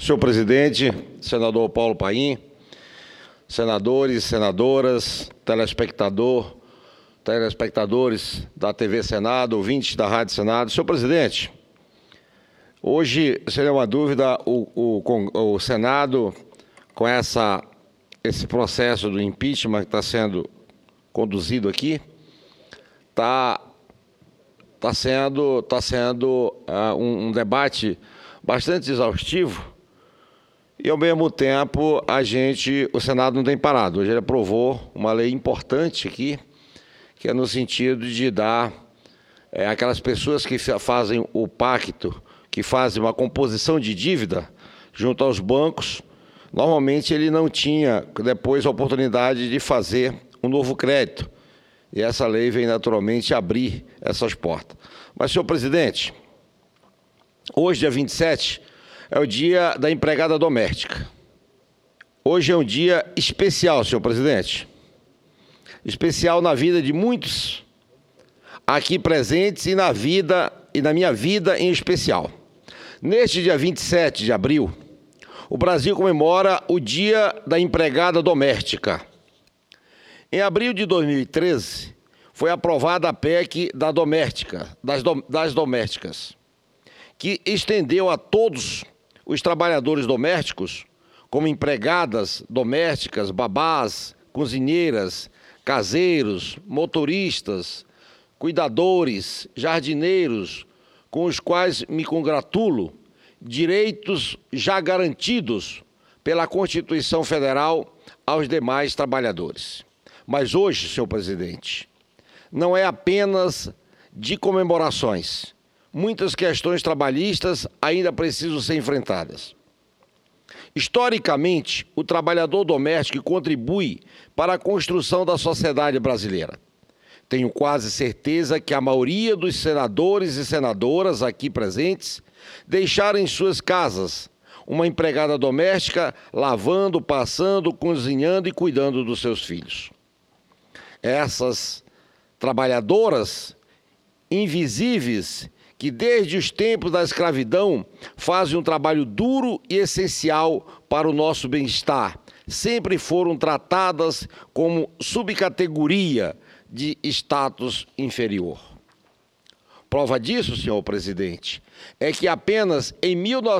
Senhor presidente, senador Paulo Paim, senadores, senadoras, telespectadores da TV Senado, ouvintes da Rádio Senado. Senhor presidente, hoje seria uma dúvida, o Senado, com esse processo do impeachment que está sendo conduzido aqui, está sendo um debate bastante exaustivo e, ao mesmo tempo, o Senado não tem parado. Hoje ele aprovou uma lei importante aqui, que é no sentido de dar aquelas pessoas que fazem o pacto, que fazem uma composição de dívida junto aos bancos. Normalmente ele não tinha depois a oportunidade de fazer um novo crédito. E essa lei vem naturalmente abrir essas portas. Mas, senhor presidente, hoje, dia 27, é o dia da empregada doméstica. Hoje é um dia especial, senhor presidente. Especial na vida de muitos aqui presentes e na minha vida em especial. Neste dia 27 de abril, o Brasil comemora o Dia da Empregada Doméstica. Em abril de 2013, foi aprovada a PEC das domésticas, que estendeu a todos os trabalhadores domésticos, como empregadas domésticas, babás, cozinheiras, caseiros, motoristas, cuidadores, jardineiros, com os quais me congratulo, direitos já garantidos pela Constituição Federal aos demais trabalhadores. Mas hoje, senhor presidente, não é apenas de comemorações. Muitas questões trabalhistas ainda precisam ser enfrentadas. Historicamente, o trabalhador doméstico contribui para a construção da sociedade brasileira. Tenho quase certeza que a maioria dos senadores e senadoras aqui presentes deixaram em suas casas uma empregada doméstica lavando, passando, cozinhando e cuidando dos seus filhos. Essas trabalhadoras invisíveis que desde os tempos da escravidão fazem um trabalho duro e essencial para o nosso bem-estar, sempre foram tratadas como subcategoria de status inferior. Prova disso, senhor presidente, é que apenas em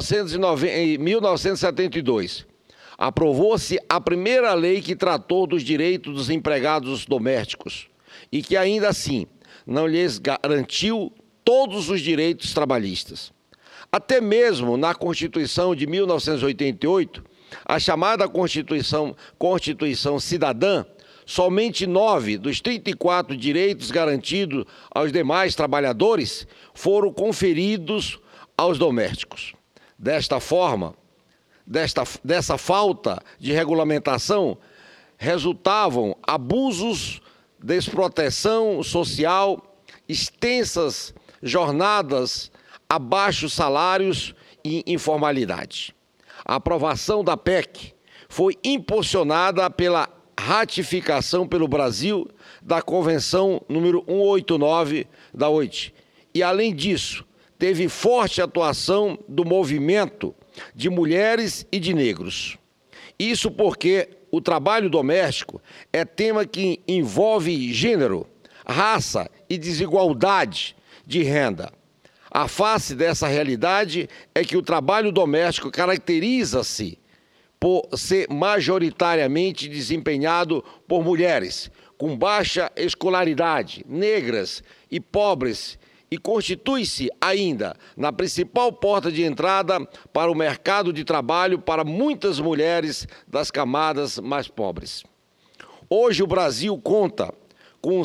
1972 aprovou-se a primeira lei que tratou dos direitos dos empregados domésticos e que ainda assim não lhes garantiu todos os direitos trabalhistas. Até mesmo na Constituição de 1988, a chamada Constituição Cidadã, somente 9 dos 34 direitos garantidos aos demais trabalhadores foram conferidos aos domésticos. Desta forma, dessa falta de regulamentação, resultavam abusos, desproteção social, extensas jornadas, abaixos salários e informalidade. A aprovação da PEC foi impulsionada pela ratificação pelo Brasil da Convenção número 189 da OIT. E, além disso, teve forte atuação do movimento de mulheres e de negros. Isso porque o trabalho doméstico é tema que envolve gênero, raça e desigualdade de renda. A face dessa realidade é que o trabalho doméstico caracteriza-se por ser majoritariamente desempenhado por mulheres com baixa escolaridade, negras e pobres, e constitui-se ainda na principal porta de entrada para o mercado de trabalho para muitas mulheres das camadas mais pobres. Hoje o Brasil conta com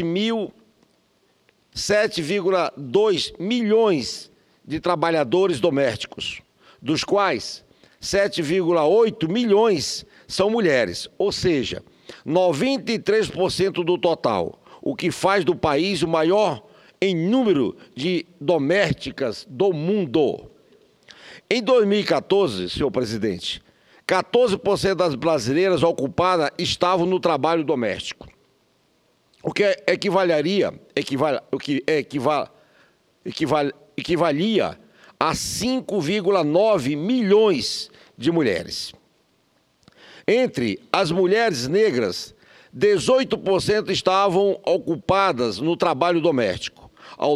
7,2 milhões de trabalhadores domésticos, dos quais 7,8 milhões são mulheres, ou seja, 93% do total, o que faz do país o maior em número de domésticas do mundo. Em 2014, senhor presidente, 14% das brasileiras ocupadas estavam no trabalho doméstico, o que equivalia a 5,9 milhões de mulheres. Entre as mulheres negras, 18% estavam ocupadas no trabalho doméstico,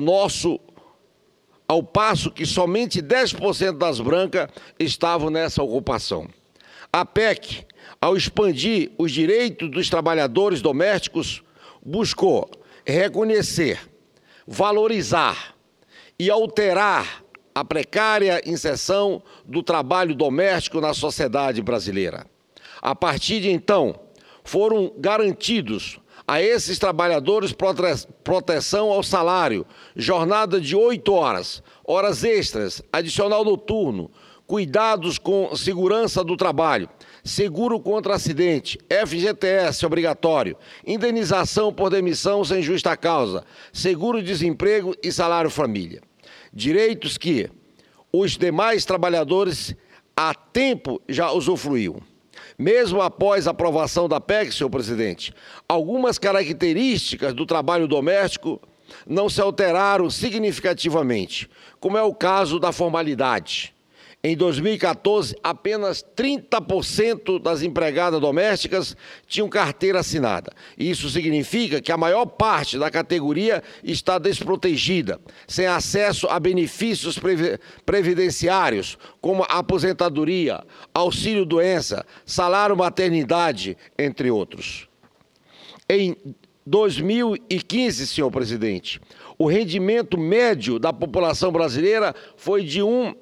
ao passo que somente 10% das brancas estavam nessa ocupação. A PEC, ao expandir os direitos dos trabalhadores domésticos, buscou reconhecer, valorizar e alterar a precária inserção do trabalho doméstico na sociedade brasileira. A partir de então, foram garantidos a esses trabalhadores proteção ao salário, jornada de 8 horas, horas extras, adicional noturno, cuidados com segurança do trabalho, seguro contra acidente, FGTS obrigatório, indenização por demissão sem justa causa, seguro-desemprego e salário-família. Direitos que os demais trabalhadores há tempo já usufruíam. Mesmo após a aprovação da PEC, senhor presidente, algumas características do trabalho doméstico não se alteraram significativamente, como é o caso da formalidade. Em 2014, apenas 30% das empregadas domésticas tinham carteira assinada. Isso significa que a maior parte da categoria está desprotegida, sem acesso a benefícios previdenciários, como aposentadoria, auxílio-doença, salário-maternidade, entre outros. Em 2015, senhor presidente, o rendimento médio da população brasileira foi de R$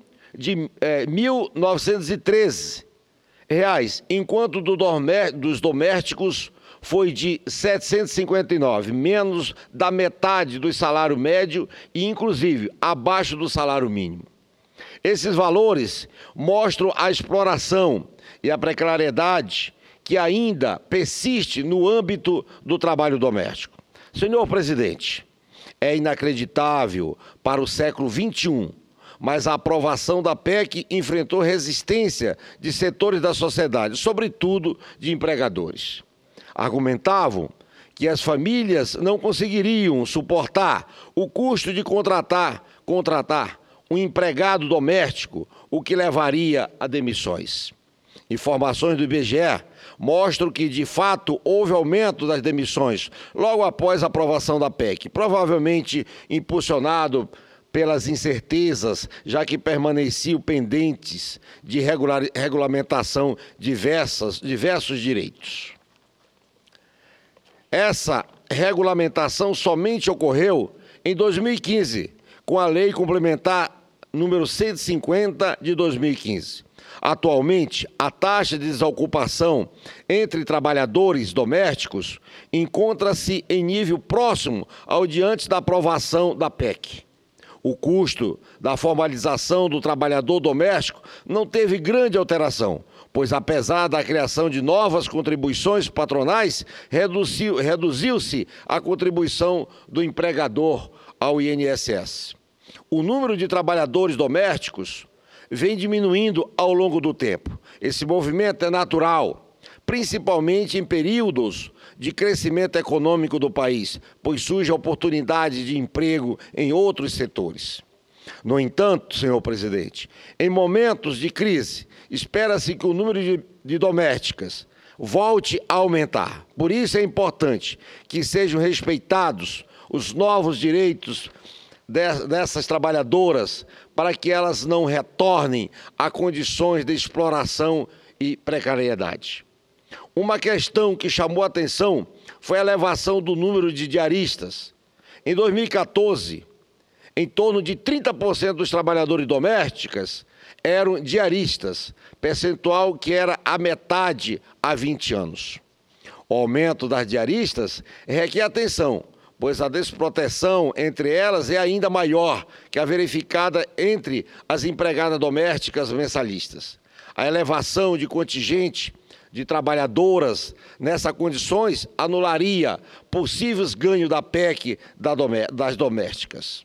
1.913, enquanto dos domésticos foi de 759, menos da metade do salário médio e, inclusive, abaixo do salário mínimo. Esses valores mostram a exploração e a precariedade que ainda persiste no âmbito do trabalho doméstico. Senhor presidente, é inacreditável para o século XXI, mas a aprovação da PEC enfrentou resistência de setores da sociedade, sobretudo de empregadores. Argumentavam que as famílias não conseguiriam suportar o custo de contratar um empregado doméstico, o que levaria a demissões. Informações do IBGE mostram que, de fato, houve aumento das demissões logo após a aprovação da PEC, provavelmente impulsionado pelas incertezas, já que permaneciam pendentes de regulamentação diversos direitos. Essa regulamentação somente ocorreu em 2015, com a Lei Complementar número 150 de 2015. Atualmente, a taxa de desocupação entre trabalhadores domésticos encontra-se em nível próximo ao de antes da aprovação da PEC. O custo da formalização do trabalhador doméstico não teve grande alteração, pois, apesar da criação de novas contribuições patronais, reduziu-se a contribuição do empregador ao INSS. O número de trabalhadores domésticos vem diminuindo ao longo do tempo. Esse movimento é natural, principalmente em períodos de crescimento econômico do país, pois surge a oportunidade de emprego em outros setores. No entanto, senhor presidente, em momentos de crise, espera-se que o número de domésticas volte a aumentar. Por isso é importante que sejam respeitados os novos direitos dessas trabalhadoras, para que elas não retornem a condições de exploração e precariedade. Uma questão que chamou a atenção foi a elevação do número de diaristas. Em 2014, em torno de 30% dos trabalhadores domésticos eram diaristas, percentual que era a metade há 20 anos. O aumento das diaristas requer atenção, pois a desproteção entre elas é ainda maior que a verificada entre as empregadas domésticas mensalistas. A elevação de contingente de trabalhadoras nessas condições anularia possíveis ganhos da PEC das domésticas.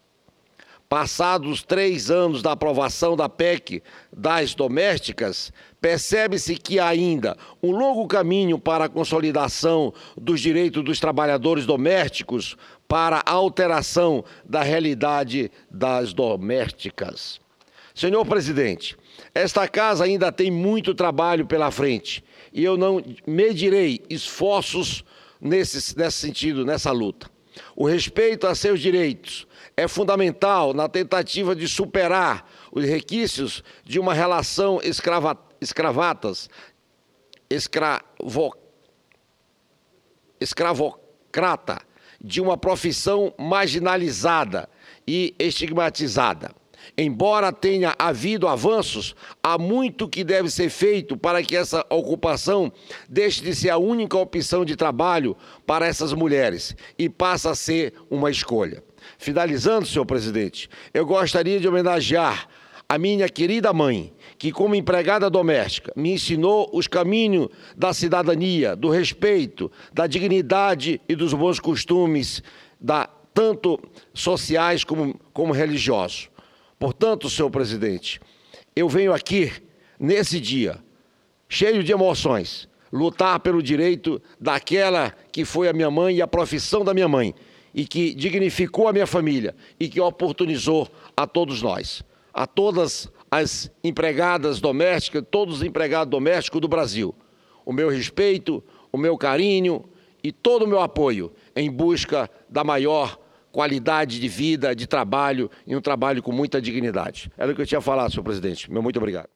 Passados 3 anos da aprovação da PEC das domésticas, percebe-se que há ainda um longo caminho para a consolidação dos direitos dos trabalhadores domésticos para a alteração da realidade das domésticas. Senhor presidente, esta casa ainda tem muito trabalho pela frente e eu não medirei esforços nesse sentido, nessa luta. O respeito a seus direitos é fundamental na tentativa de superar os requisitos de uma relação escravocrata, de uma profissão marginalizada e estigmatizada. Embora tenha havido avanços, há muito que deve ser feito para que essa ocupação deixe de ser a única opção de trabalho para essas mulheres e passe a ser uma escolha. Finalizando, senhor presidente, eu gostaria de homenagear a minha querida mãe, que como empregada doméstica me ensinou os caminhos da cidadania, do respeito, da dignidade e dos bons costumes, tanto sociais como religiosos. Portanto, senhor presidente, eu venho aqui, nesse dia, cheio de emoções, lutar pelo direito daquela que foi a minha mãe e a profissão da minha mãe, e que dignificou a minha família e que oportunizou a todos nós, a todas as empregadas domésticas, todos os empregados domésticos do Brasil. O meu respeito, o meu carinho e todo o meu apoio em busca da maior qualidade de vida, de trabalho e um trabalho com muita dignidade. Era o que eu tinha a falar, senhor presidente. Meu muito obrigado.